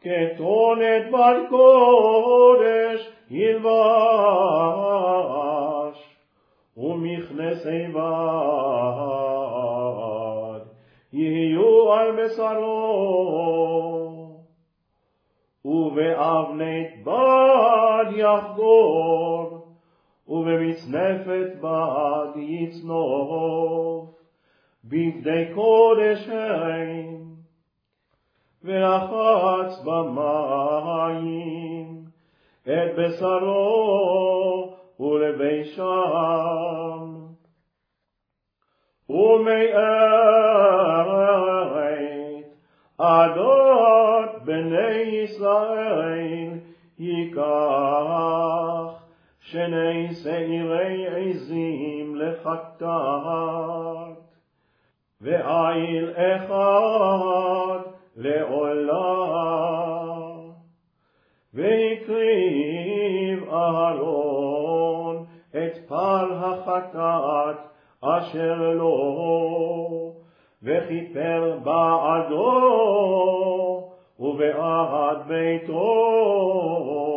כתונת בת קודש ילבש, ומכנסי בד יהיו על בשרו, ובאבנית בד יחגור, ובמצנפת בד יצנוף, בגדי קודש הם, ורחץ במים את בשרו ולבישם, ומאת עדות בני ישראל ייקח שני שעירי עזים לחטאת, ועיל אחד לעולה, והקריב אהרון את פר החטאת אשר לו, וכיפר בעדו ובעד ביתו,